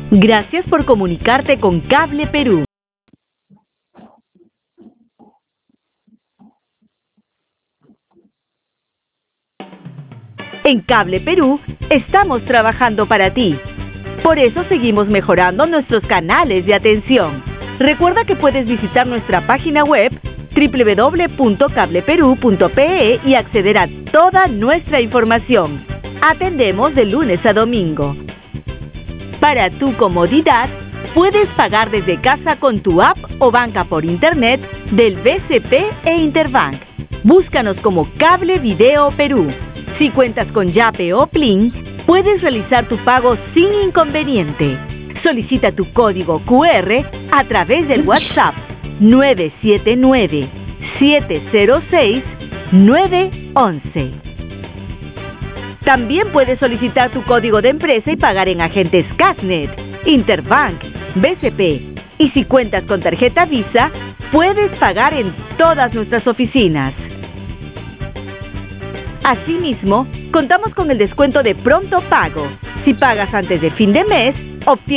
Gracias por comunicarte con Cable Perú. En Cable Perú estamos trabajando para ti. Por eso seguimos mejorando nuestros canales de atención. Recuerda que puedes visitar nuestra página web www.cableperu.pe y acceder a toda nuestra información. Atendemos de lunes a domingo. Para tu comodidad, puedes pagar desde casa con tu app o banca por internet del BCP e Interbank. Búscanos como Cable Video Perú. Si cuentas con Yape o Plin, puedes realizar tu pago sin inconveniente. Solicita tu código QR a través del WhatsApp 979-706-911. También puedes solicitar tu código de empresa y pagar en agentes Casnet, Interbank, BCP. Y si cuentas con tarjeta Visa, puedes pagar en todas nuestras oficinas. Asimismo, contamos con el descuento de Pronto Pago. Si pagas antes de fin de mes, obtienes